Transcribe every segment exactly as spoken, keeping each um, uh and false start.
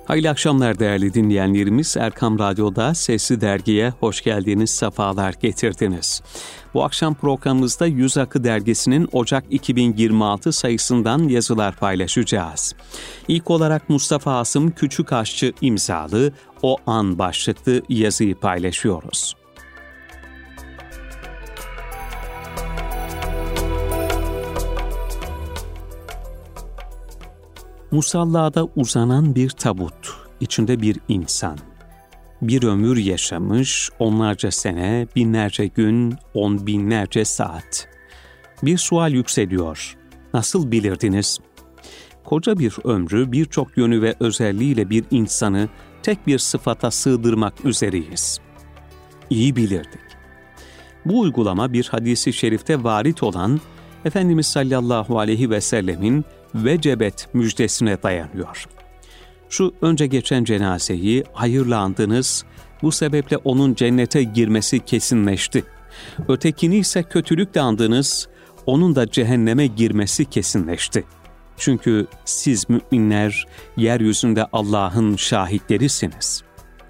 Hayırlı akşamlar değerli dinleyenlerimiz. Erkam Radyo'da Sesli Dergi'ye hoş geldiniz, sefalar getirdiniz. Bu akşam programımızda Yüz Akı Dergisi'nin Ocak iki bin yirmi altı sayısından yazılar paylaşacağız. İlk olarak Mustafa Asım Küçükaşçı imzalı O An başlıklı yazıyı paylaşıyoruz. Musallada uzanan bir tabut, içinde bir insan. Bir ömür yaşamış, onlarca sene, binlerce gün, on binlerce saat. Bir sual yükseliyor. Nasıl bilirdiniz? Koca bir ömrü, birçok yönü ve özelliğiyle bir insanı tek bir sıfata sığdırmak üzereyiz. İyi bilirdik. Bu uygulama bir hadisi şerifte varit olan Efendimiz sallallahu aleyhi ve sellemin vecebet müjdesine dayanıyor. Şu önce geçen cenazeyi hayırla andınız, bu sebeple onun cennete girmesi kesinleşti. Ötekini ise kötülükle andınız, onun da cehenneme girmesi kesinleşti. Çünkü siz müminler yeryüzünde Allah'ın şahitlerisiniz.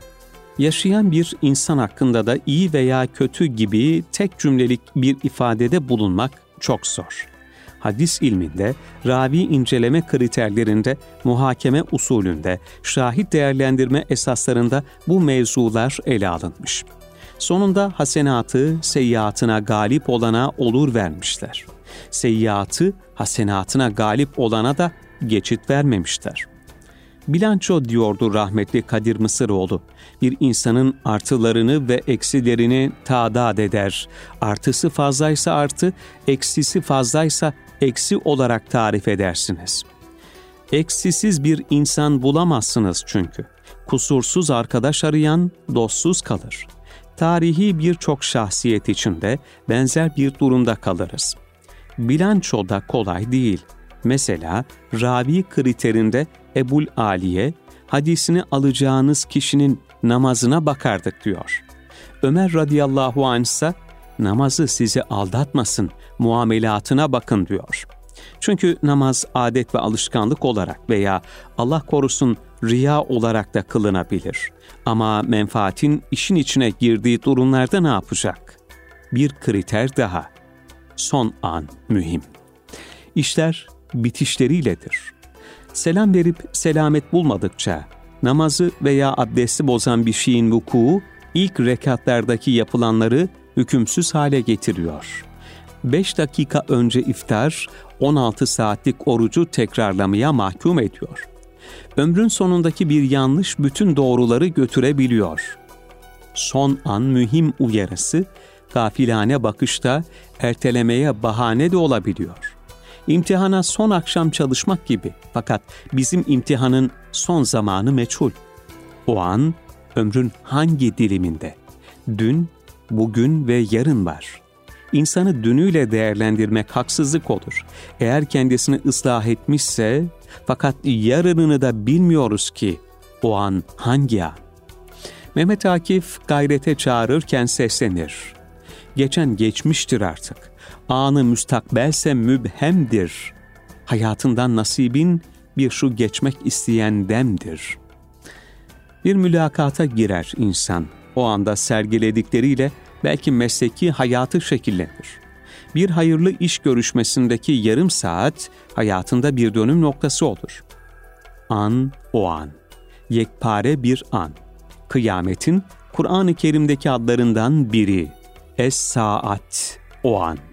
Yaşayan bir insan hakkında da iyi veya kötü gibi tek cümlelik bir ifadede bulunmak çok zor. Hadis ilminde, ravi inceleme kriterlerinde, muhakeme usulünde, şahit değerlendirme esaslarında bu mevzular ele alınmış. Sonunda hasenatı seyyiatına galip olana olur vermişler. Seyyiatı hasenatına galip olana da geçit vermemişler. Bilanço diyordu rahmetli Kadir Mısıroğlu, bir insanın artılarını ve eksilerini tadat eder. Artısı fazlaysa artı, eksisi fazlaysa eksi olarak tarif edersiniz. Eksisiz bir insan bulamazsınız çünkü. Kusursuz arkadaş arayan dostsuz kalır. Tarihi birçok şahsiyet içinde benzer bir durumda kalırız. Bilanço da kolay değil. Mesela ravi kriterinde Ebul Aliye, hadisini alacağınız kişinin namazına bakardık diyor. Ömer radıyallahu anh ise namazı sizi aldatmasın, muamelatına bakın diyor. Çünkü namaz adet ve alışkanlık olarak veya Allah korusun riya olarak da kılınabilir. Ama menfaatin işin içine girdiği durumlarda ne yapacak? Bir kriter daha. Son an mühim. İşler bitişleriyledir. Selam verip selamet bulmadıkça, namazı veya abdesti bozan bir şeyin vuku, ilk rekatlardaki yapılanları hükümsüz hale getiriyor. Beş dakika önce iftar, on altı saatlik orucu tekrarlamaya mahkum ediyor. Ömrün sonundaki bir yanlış bütün doğruları götürebiliyor. Son an mühim uyarısı, gafilane bakışta ertelemeye bahane de olabiliyor. İmtihana son akşam çalışmak gibi, fakat bizim imtihanın son zamanı meçhul. O an ömrün hangi diliminde? Dün, bugün ve yarın var. İnsanı dünüyle değerlendirmek haksızlık olur. Eğer kendisini ıslah etmişse, fakat yarınını da bilmiyoruz ki o an hangi an? Mehmet Akif gayrete çağırırken seslenir. Geçen geçmiştir artık. Anı müstakbelse mübhemdir. Hayatından nasibin bir şu geçmek isteyen demdir. Bir mülakata girer insan. O anda sergiledikleriyle belki mesleki hayatı şekillenir. Bir hayırlı iş görüşmesindeki yarım saat hayatında bir dönüm noktası olur. An o an. Yekpare bir an. Kıyametin Kur'an-ı Kerim'deki adlarından biri. Es-saat, o an.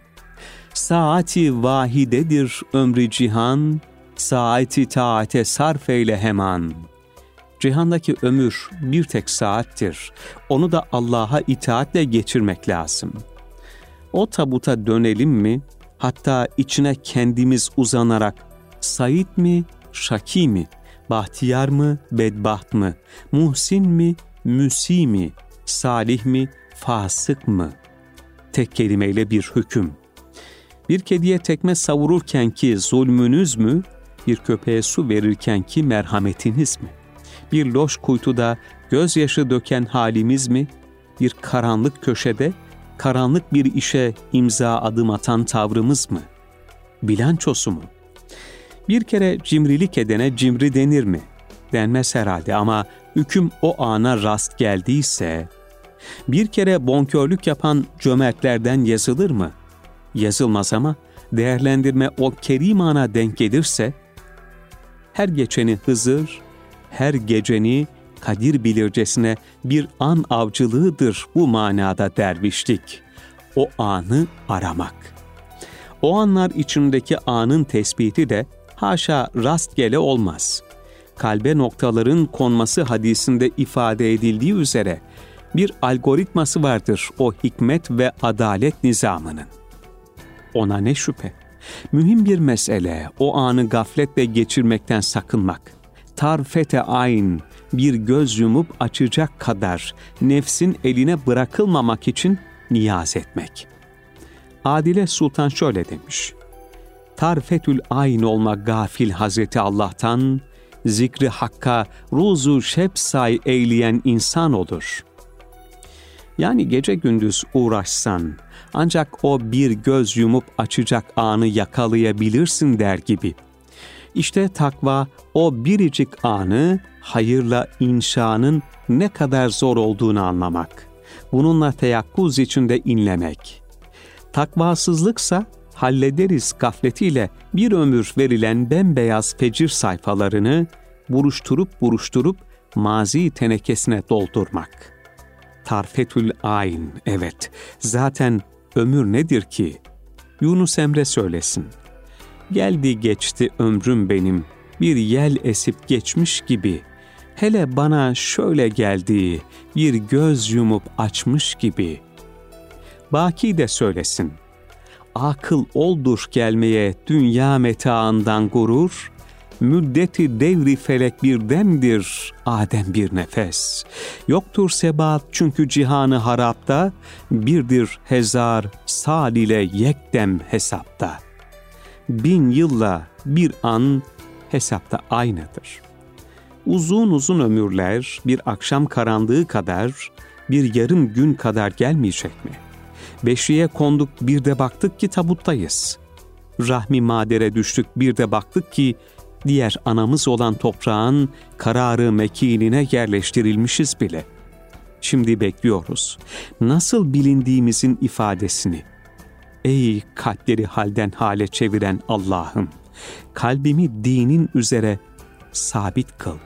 Saati vahidedir ömrü cihan, saati taate sarf eyle hemen. Cihandaki ömür bir tek saattir. Onu da Allah'a itaatle geçirmek lazım. O tabuta dönelim mi? Hatta içine kendimiz uzanarak Said mi, Şaki mi? Bahtiyar mı, bedbaht mı? Muhsin mi, müsi mi? Salih mi, fasık mı? Tek kelimeyle bir hüküm. Bir kediye tekme savururken ki zulmünüz mü? Bir köpeğe su verirken ki merhametiniz mi? Bir loş kuytuda gözyaşı döken halimiz mi? Bir karanlık köşede, karanlık bir işe imza adım atan tavrımız mı? Bilançosu mu? Bir kere cimrilik edene cimri denir mi? denmez herhalde ama hüküm o ana rast geldiyse, bir kere bonkörlük yapan cömertlerden yazılır mı? Yazılmaz ama değerlendirme o kerim ana denk gelirse, her geçeni Hızır, her geceni Kadir bilircesine bir an avcılığıdır bu manada dervişlik. O anı aramak. O anlar içindeki anın tespiti de haşa rastgele olmaz. Kalbe noktaların konması hadisinde ifade edildiği üzere bir algoritması vardır o hikmet ve adalet nizamının. Ona ne şüphe. Mühim bir mesele o anı gafletle geçirmekten sakınmak. Tarfete ayn, bir göz yumup açacak kadar nefsin eline bırakılmamak için niyaz etmek. Adile Sultan şöyle demiş: Tarfetül ayn olma gafil Hazreti Allah'tan, zikri hakka ruzu şebsay eyleyen insan olur. Yani gece gündüz uğraşsan, ancak o bir göz yumup açacak anı yakalayabilirsin der gibi. İşte takva o biricik anı hayırla inşanın ne kadar zor olduğunu anlamak. Bununla teyakkuz içinde inlemek. Takvasızlıksa hallederiz gafletiyle bir ömür verilen bembeyaz fecir sayfalarını buruşturup buruşturup mazi tenekesine doldurmak. Tarfetül ayn, evet, zaten ömür nedir ki? Yunus Emre söylesin. Geldi geçti ömrüm benim, bir yel esip geçmiş gibi. Hele bana şöyle geldi, bir göz yumup açmış gibi. Baki de söylesin. Akıl oldur gelmeye dünya metaından gurur, müddeti devri felek bir demdir, Adem bir nefes. Yoktur sebat çünkü cihanı harapta, birdir hezar sal ile yekdem hesapta. Bin yılla bir an hesapta aynıdır. Uzun uzun ömürler bir akşam karanlığı kadar, bir yarım gün kadar gelmeyecek mi? Beşiğe konduk bir de baktık ki tabuttayız. Rahmi madere düştük bir de baktık ki diğer anamız olan toprağın kararı mekinine yerleştirilmişiz bile. Şimdi bekliyoruz. Nasıl bilindiğimizin ifadesini. Ey kalpleri halden hale çeviren Allah'ım, kalbimi dinin üzere sabit kıl.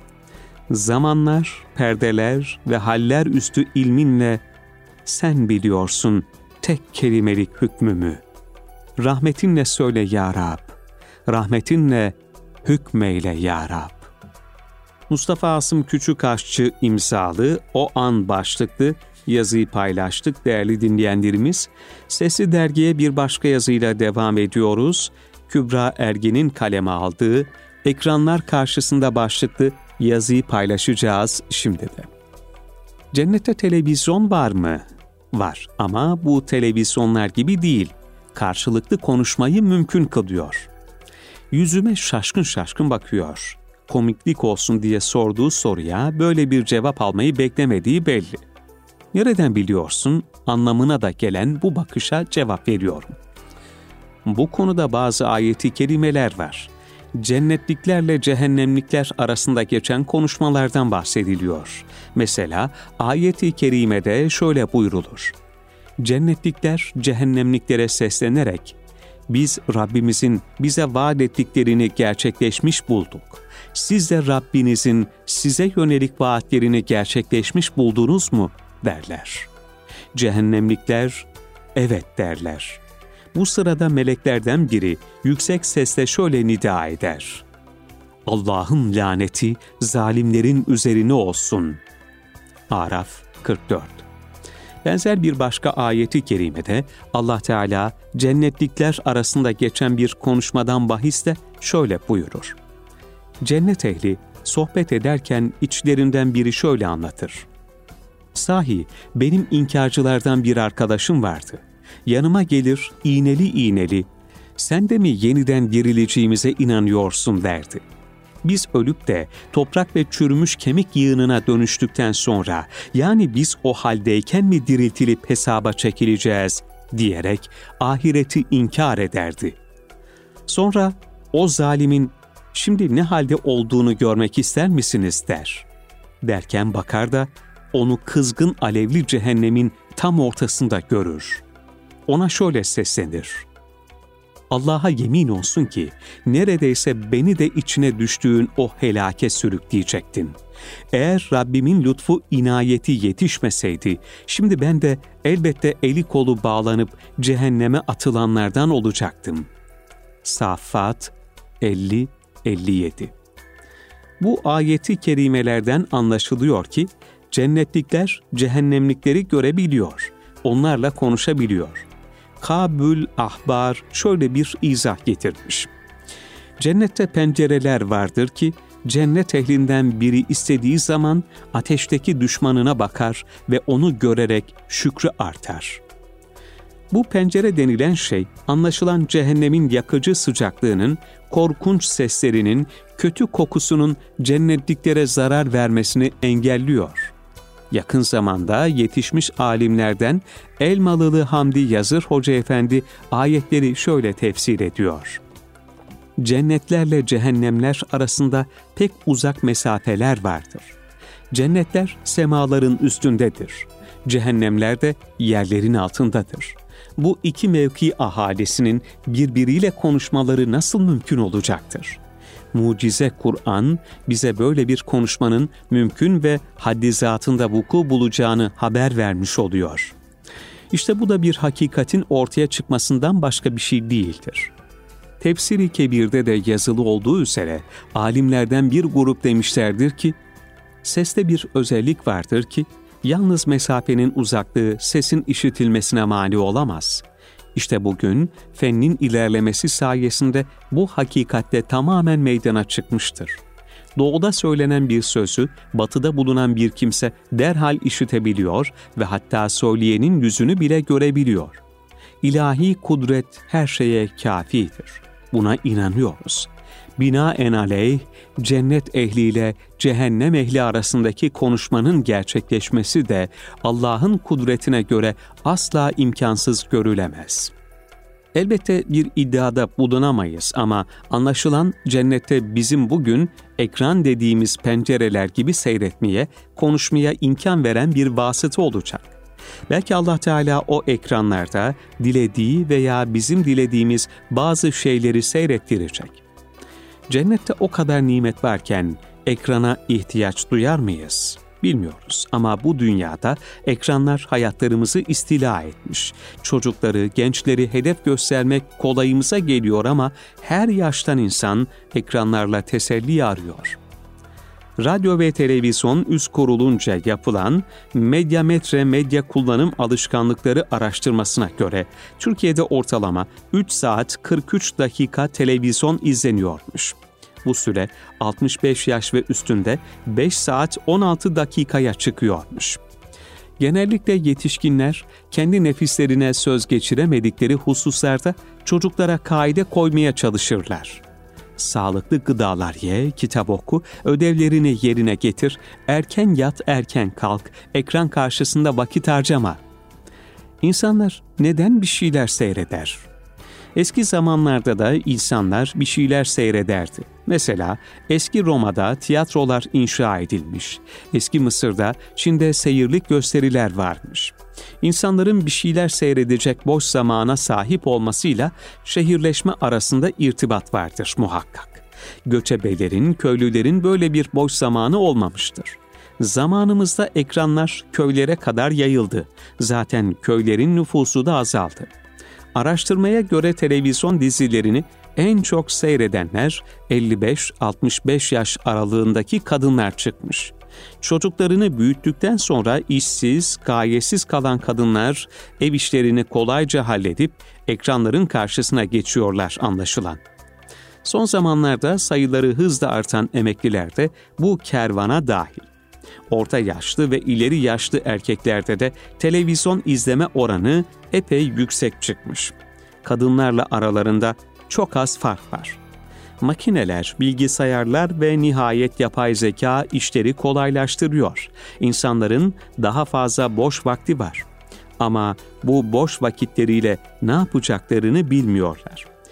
Zamanlar, perdeler ve haller üstü ilminle sen biliyorsun tek kelimelik hükmümü. Rahmetinle söyle ya Rab, rahmetinle hükmeyle ya Rab. Mustafa Asım Küçükaşçı imzalı O An başlıklı yazıyı paylaştık değerli dinleyenlerimiz. Sesli Dergi'ye bir başka yazıyla devam ediyoruz. Kübra Ergin'in kaleme aldığı Ekranlar Karşısında başlıklı yazıyı paylaşacağız şimdi de. Cennette televizyon var mı? Var ama bu televizyonlar gibi değil. Karşılıklı konuşmayı mümkün kılıyor. Yüzüme şaşkın şaşkın bakıyor. Komiklik olsun diye sorduğu soruya böyle bir cevap almayı beklemediği belli. Nereden biliyorsun? Anlamına da gelen bu bakışa cevap veriyorum. Bu konuda bazı ayeti kerimeler var. Cennetliklerle cehennemlikler arasında geçen konuşmalardan bahsediliyor. Mesela ayet-i kerimede şöyle buyrulur. Cennetlikler cehennemliklere seslenerek, biz Rabbimizin bize vaat ettiklerini gerçekleşmiş bulduk. Siz de Rabbinizin size yönelik vaatlerini gerçekleşmiş buldunuz mu? derler. Cehennemlikler, evet derler. Bu sırada meleklerden biri yüksek sesle şöyle nida eder. Allah'ın laneti zalimlerin üzerine olsun. Araf kırk dört. Benzer bir başka ayeti kerimede Allah Teala cennetlikler arasında geçen bir konuşmadan bahiste şöyle buyurur. Cennet ehli sohbet ederken içlerinden biri şöyle anlatır. Sahi benim inkarcılardan bir arkadaşım vardı. Yanıma gelir iğneli iğneli, sen de mi yeniden dirileceğimize inanıyorsun derdi. Biz ölüp de toprak ve çürümüş kemik yığınına dönüştükten sonra, yani biz o haldeyken mi diriltilip hesaba çekileceğiz diyerek ahireti inkar ederdi. Sonra o zalimin Şimdi ne halde olduğunu görmek ister misiniz der. Derken bakar da onu kızgın alevli cehennemin tam ortasında görür. Ona şöyle seslenir. Allah'a yemin olsun ki neredeyse beni de içine düştüğün o helake sürükleyecektin. Eğer Rabbimin lütfu inayeti yetişmeseydi, şimdi ben de elbette eli kolu bağlanıp cehenneme atılanlardan olacaktım. Saffat elli elli yedi. Bu ayeti kerimelerden anlaşılıyor ki, cennetlikler cehennemlikleri görebiliyor, onlarla konuşabiliyor. Kabül Ahbar şöyle bir izah getirmiş. Cennette pencereler vardır ki, cennet ehlinden biri istediği zaman ateşteki düşmanına bakar ve onu görerek şükrü artar. Bu pencere denilen şey, anlaşılan cehennemin yakıcı sıcaklığının, korkunç seslerinin, kötü kokusunun cennetliklere zarar vermesini engelliyor. Yakın zamanda yetişmiş alimlerden Elmalılı Hamdi Yazır Hoca Efendi ayetleri şöyle tefsir ediyor. Cennetlerle cehennemler arasında pek uzak mesafeler vardır. Cennetler semaların üstündedir. Cehennemler de yerlerin altındadır. Bu iki mevki ahalisinin birbiriyle konuşmaları nasıl mümkün olacaktır? Mucize Kur'an bize böyle bir konuşmanın mümkün ve haddi zatında vuku bulacağını haber vermiş oluyor. İşte bu da bir hakikatin ortaya çıkmasından başka bir şey değildir. Tefsir-i Kebir'de de yazılı olduğu üzere alimlerden bir grup demişlerdir ki, seste bir özellik vardır ki, yalnız mesafenin uzaklığı sesin işitilmesine mani olamaz. İşte bugün fennin ilerlemesi sayesinde bu hakikatte tamamen meydana çıkmıştır. Doğuda söylenen bir sözü batıda bulunan bir kimse derhal işitebiliyor ve hatta söyleyenin yüzünü bile görebiliyor. İlahi kudret her şeye kâfidir. Buna inanıyoruz. Binaenaleyh cennet ehliyle cehennem ehli arasındaki konuşmanın gerçekleşmesi de Allah'ın kudretine göre asla imkansız görülemez. Elbette bir iddiada bulunamayız ama anlaşılan cennette bizim bugün ekran dediğimiz pencereler gibi seyretmeye, konuşmaya imkan veren bir vasıta olacak. Belki Allah Teala o ekranlarda dilediği veya bizim dilediğimiz bazı şeyleri seyrettirecek. Cennette o kadar nimet varken ekrana ihtiyaç duyar mıyız? Bilmiyoruz ama bu dünyada ekranlar hayatlarımızı istila etmiş. Çocukları, gençleri hedef göstermek kolayımıza geliyor ama her yaştan insan ekranlarla teselli arıyor. Radyo ve televizyon üst kurulunca yapılan Medyametre Medya Kullanım Alışkanlıkları araştırmasına göre Türkiye'de ortalama üç saat kırk üç dakika televizyon izleniyormuş. Bu süre altmış beş yaş ve üstünde beş saat on altı dakikaya çıkıyormuş. Genellikle yetişkinler kendi nefislerine söz geçiremedikleri hususlarda çocuklara kaide koymaya çalışırlar. Sağlıklı gıdalar ye, kitap oku, ödevlerini yerine getir, erken yat, erken kalk, ekran karşısında vakit harcama. İnsanlar neden bir şeyler seyreder? Eski zamanlarda da insanlar bir şeyler seyrederdi. Mesela eski Roma'da tiyatrolar inşa edilmiş. Eski Mısır'da, Çin'de seyirlik gösteriler varmış. İnsanların bir şeyler seyredecek boş zamana sahip olmasıyla şehirleşme arasında irtibat vardır muhakkak. Göçebelerin, köylülerin böyle bir boş zamanı olmamıştır. Zamanımızda ekranlar köylere kadar yayıldı. Zaten köylerin nüfusu da azaldı. Araştırmaya göre televizyon dizilerini en çok seyredenler elli beş altmış beş yaş aralığındaki kadınlar çıkmış. Çocuklarını büyüttükten sonra işsiz, gayesiz kalan kadınlar ev işlerini kolayca halledip ekranların karşısına geçiyorlar anlaşılan. Son zamanlarda sayıları hızla artan emekliler de bu kervana dahil. Orta yaşlı ve ileri yaşlı erkeklerde de televizyon izleme oranı epey yüksek çıkmış. Kadınlarla aralarında çok az fark var. Makineler, bilgisayarlar ve nihayet yapay zeka işleri kolaylaştırıyor. İnsanların daha fazla boş vakti var. Ama bu boş vakitleriyle ne yapacaklarını bilmiyorlar.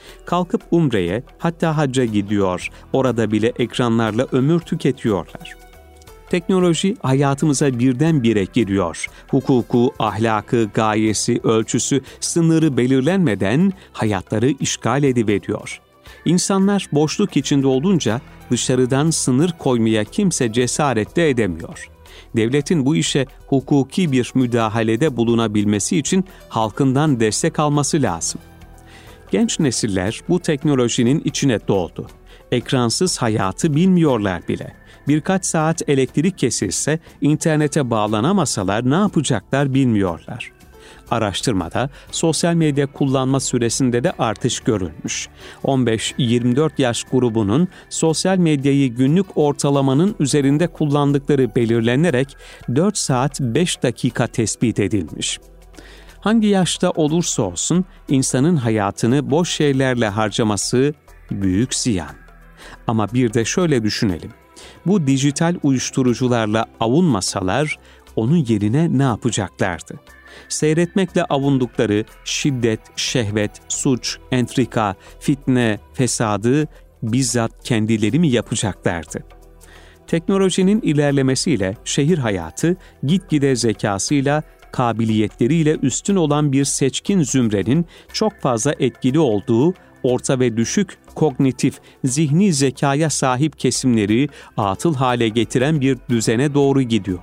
Kalkıp umreye, hatta hacca gidiyor, orada bile ekranlarla ömür tüketiyorlar. Teknoloji hayatımıza birdenbire giriyor. Hukuku, ahlakı, gayesi, ölçüsü, sınırı belirlenmeden hayatları işgal ediveriyor. İnsanlar boşluk içinde olunca dışarıdan sınır koymaya kimse cesaret de edemiyor. Devletin bu işe hukuki bir müdahalede bulunabilmesi için halkından destek alması lazım. Genç nesiller bu teknolojinin içine doğdu. Ekransız hayatı bilmiyorlar bile. Birkaç saat elektrik kesilse, internete bağlanamasalar ne yapacaklar bilmiyorlar. Araştırmada sosyal medya kullanma süresinde de artış görülmüş. on beş yirmi dört yaş grubunun sosyal medyayı günlük ortalamanın üzerinde kullandıkları belirlenerek dört saat beş dakika tespit edilmiş. Hangi yaşta olursa olsun insanın hayatını boş şeylerle harcaması büyük ziyan. Ama bir de şöyle düşünelim. Bu dijital uyuşturucularla avunmasalar onun yerine ne yapacaklardı? Seyretmekle avundukları şiddet, şehvet, suç, entrika, fitne, fesadı bizzat kendileri mi yapacaklardı? Teknolojinin ilerlemesiyle şehir hayatı gitgide zekasıyla, kabiliyetleriyle üstün olan bir seçkin zümrenin çok fazla etkili olduğu, orta ve düşük kognitif, zihni zekaya sahip kesimleri atıl hale getiren bir düzene doğru gidiyor.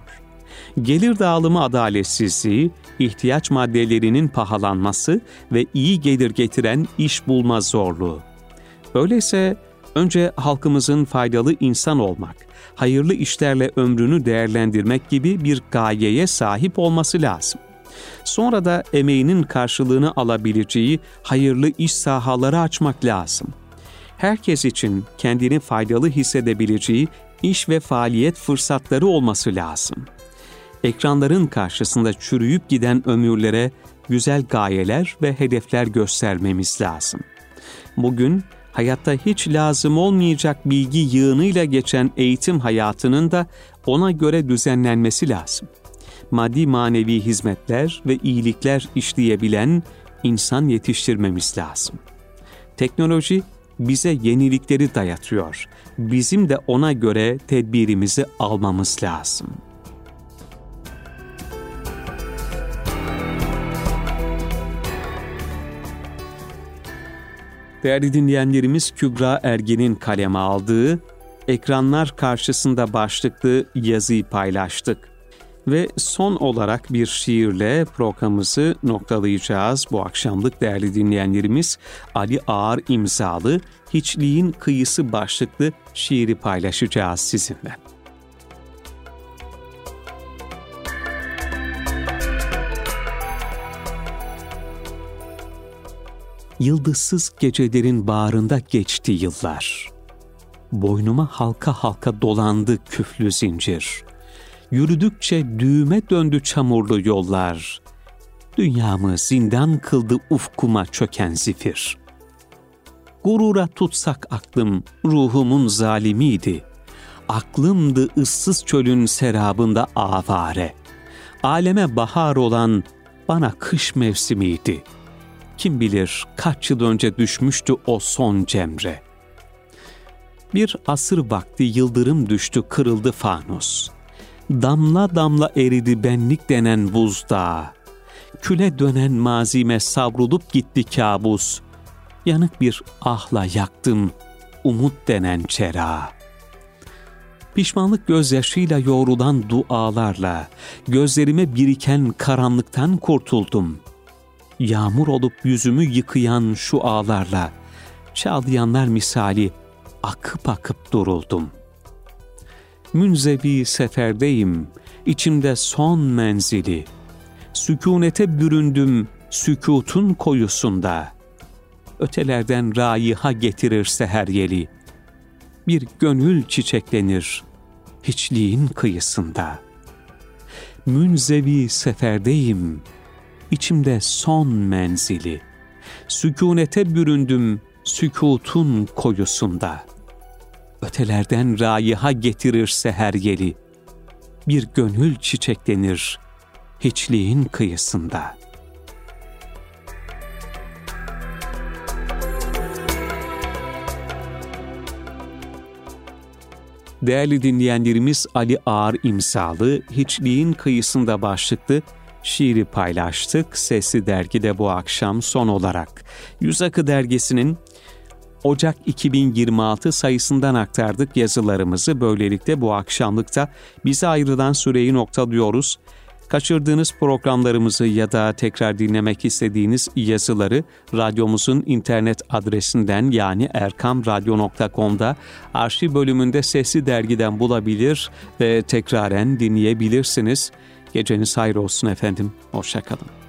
Gelir dağılımı adaletsizliği, ihtiyaç maddelerinin pahalanması ve iyi gelir getiren iş bulma zorluğu. Öyleyse önce halkımızın faydalı insan olmak, hayırlı işlerle ömrünü değerlendirmek gibi bir gayeye sahip olması lazım. Sonra da emeğinin karşılığını alabileceği hayırlı iş sahaları açmak lazım. Herkes için kendini faydalı hissedebileceği iş ve faaliyet fırsatları olması lazım. Ekranların karşısında çürüyüp giden ömürlere güzel gayeler ve hedefler göstermemiz lazım. Bugün hayatta hiç lazım olmayacak bilgi yığınıyla geçen eğitim hayatının da ona göre düzenlenmesi lazım. Maddi manevi hizmetler ve iyilikler işleyebilen insan yetiştirmemiz lazım. Teknoloji bize yenilikleri dayatıyor. Bizim de ona göre tedbirimizi almamız lazım. Değerli dinleyenlerimiz, Kübra Ergin'in kaleme aldığı Ekranlar Karşısında başlıklı yazıyı paylaştık. Ve son olarak bir şiirle programımızı noktalayacağız. Bu akşamlık değerli dinleyenlerimiz Ali Ağar imzalı Hiçliğin Kıyısı başlıklı şiiri paylaşacağız sizinle. Yıldızsız gecelerin bağrında geçti yıllar. Boynuma halka halka dolandı küflü zincir. Yürüdükçe düğüme döndü çamurlu yollar. Dünyamı zindan kıldı ufkuma çöken zifir. Gurura tutsak aklım ruhumun zalimiydi. Aklımdı ıssız çölün serabında avare. Aleme bahar olan bana kış mevsimiydi. Kim bilir kaç yıl önce düşmüştü o son cemre. Bir asır vakti yıldırım düştü, kırıldı fanus. Damla damla eridi benlik denen buzdağı. Küle dönen mazime savrulup gitti kabus. Yanık bir ahla yaktım umut denen çerağı. Pişmanlık gözyaşıyla yoğrulan dualarla gözlerime biriken karanlıktan kurtuldum. Yağmur olup yüzümü yıkayan şu ağlarla çağlayanlar misali akıp akıp duruldum. Münzevi seferdeyim, içimde son menzili. Sükûnete büründüm sükûtun koyusunda. Ötelerden raiha getirir seher yeli. Bir gönül çiçeklenir hiçliğin kıyısında. Münzevi seferdeyim, içimde son menzili. Sükûnete büründüm sükûtun koyusunda. Ötelerden raiha getirir seher yeli. Bir gönül çiçeklenir hiçliğin kıyısında. Değerli dinleyenlerimiz, Ali Ağar imzalı Hiçliğin Kıyısında başlıklı şiiri paylaştık. Sesli Dergi'de bu akşam son olarak Yüz Akı Dergisi'nin Ocak iki bin yirmi altı sayısından aktardık yazılarımızı. Böylelikle bu akşamlıkta bize ayrılan süreyi noktalıyoruz. Kaçırdığınız programlarımızı ya da tekrar dinlemek istediğiniz yazıları radyomuzun internet adresinden, yani erkam radyo nokta com'da arşiv bölümünde Sesli Dergi'den bulabilir ve tekraren dinleyebilirsiniz. Geceniz hayır olsun efendim. Hoşça kalın.